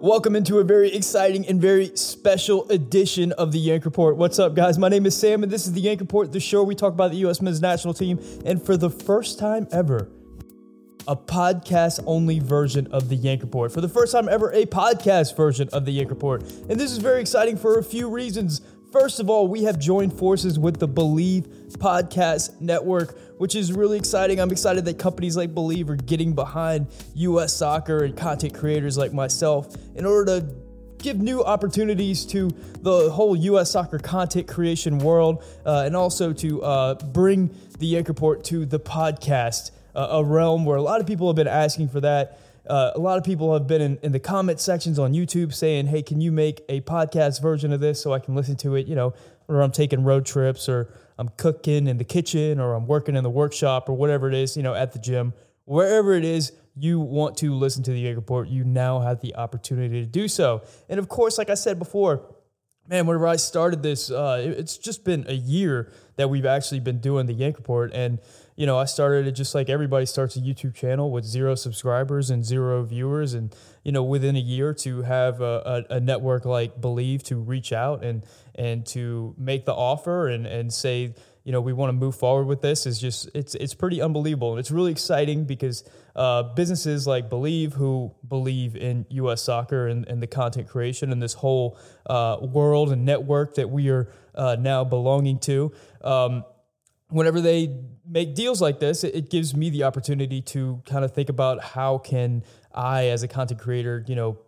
Welcome into a very exciting and very special edition of the Yank Report. What's up, guys? My name is Sam, and this is the Yank Report, the show where we talk about the U.S. men's national team. And for the first time ever, a podcast-only version of the Yank Report. For the first time ever, a podcast version of the Yank Report. And this is very exciting for a few reasons. First of all, we have joined forces with the Believe Podcast Network, which is really exciting. I'm excited that companies like Believe are getting behind U.S. soccer and content creators like myself in order to give new opportunities to the whole U.S. soccer content creation world, and also to bring the Yank Report to the podcast, a realm where a lot of people have been asking for that. A lot of people have been in the comment sections on YouTube saying, hey, can you make a podcast version of this so I can listen to it, or I'm taking road trips, or I'm cooking in the kitchen, or I'm working in the workshop, or whatever it is, at the gym. Wherever it is you want to listen to the Yank Report, you now have the opportunity to do so. And of course, like I said before, man, whenever I started this, it's just been a year that we've actually been doing the Yank Report. And, I started it just like everybody starts a YouTube channel with 0 subscribers and 0 viewers. And, within a year to have a network like Believe to reach out and to make the offer and say, we want to move forward with this is just, it's pretty unbelievable. And it's really exciting because businesses like Believe, who believe in U.S. soccer and the content creation and this whole world and network that we are now belonging to, whenever they make deals like this, it gives me the opportunity to kind of think about how can I, as a content creator,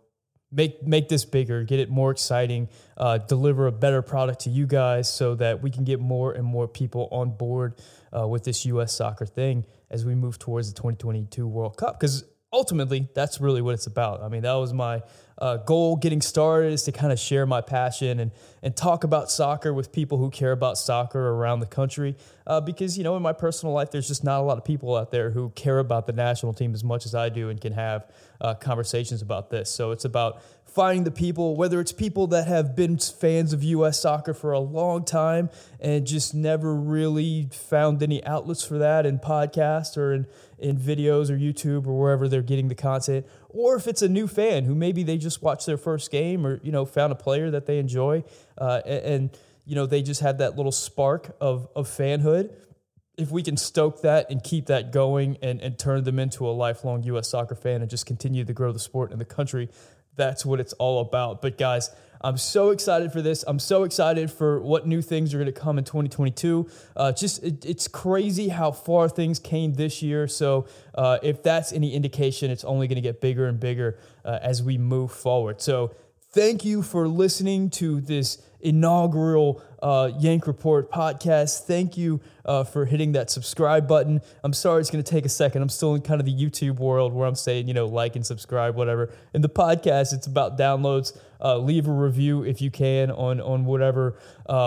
make this bigger, get it more exciting, deliver a better product to you guys so that we can get more and more people on board with this U.S. soccer thing as we move towards the 2022 World Cup. Because ultimately, that's really what it's about. I mean, that was my goal getting started, is to kind of share my passion and talk about soccer with people who care about soccer around the country. Because, in my personal life, there's just not a lot of people out there who care about the national team as much as I do and can have conversations about this. So it's about finding the people, whether it's people that have been fans of U.S. soccer for a long time and just never really found any outlets for that in podcasts or in videos or YouTube or wherever they're getting the content, or if it's a new fan who maybe they just watched their first game or, found a player that they enjoy and they just had that little spark of fanhood. If we can stoke that and keep that going and turn them into a lifelong U.S. soccer fan and just continue to grow the sport in the country, that's what it's all about. But guys, I'm so excited for this. I'm so excited for what new things are going to come in 2022. It's crazy how far things came this year. So if that's any indication, it's only going to get bigger and bigger as we move forward. So thank you for listening to this inaugural Yank Report podcast. Thank you for hitting that subscribe button. I'm sorry it's going to take a second. I'm still in kind of the YouTube world where I'm saying, like and subscribe, whatever. In the podcast, it's about downloads. Leave a review if you can on whatever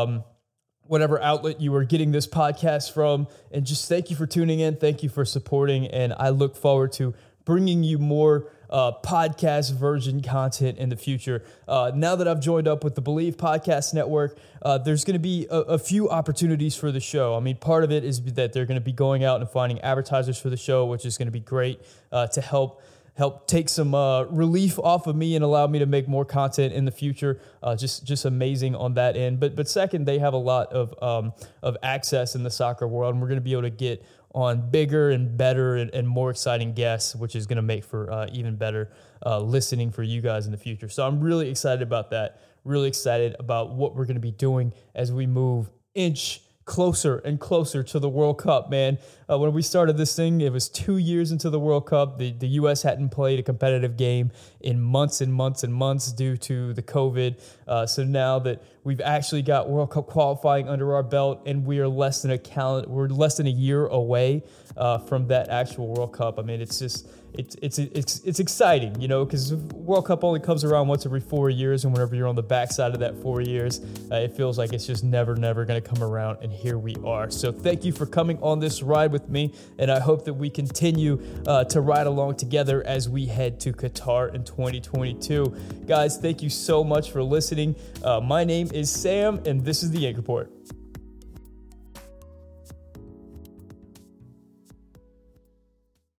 outlet you are getting this podcast from. And just thank you for tuning in. Thank you for supporting. And I look forward to bringing you more podcast version content in the future. Now that I've joined up with the Believe Podcast Network, there's going to be a few opportunities for the show. I mean, part of it is that they're going to be going out and finding advertisers for the show, which is going to be great to help take some relief off of me and allow me to make more content in the future. Just amazing on that end. But second, they have a lot of access in the soccer world, and we're going to be able to get on bigger and better and more exciting guests, which is going to make for even better listening for you guys in the future. So I'm really excited about that, really excited about what we're going to be doing as we move inch closer and closer to the World Cup, man. When we started this thing, it was 2 years into the World Cup. The U.S. hadn't played a competitive game in months and months and months due to the COVID. So now that we've actually got World Cup qualifying under our belt, and we are less than a year away from that actual World Cup. I mean, it's just it's exciting, because World Cup only comes around once every 4 years, and whenever you're on the backside of that 4 years, it feels like it's just never going to come around, and here we are. So thank you for coming on this ride with me, and I hope that we continue to ride along together as we head to Qatar in 2022. Guys, thank you so much for listening. My name is Sam, and this is the Yank Report.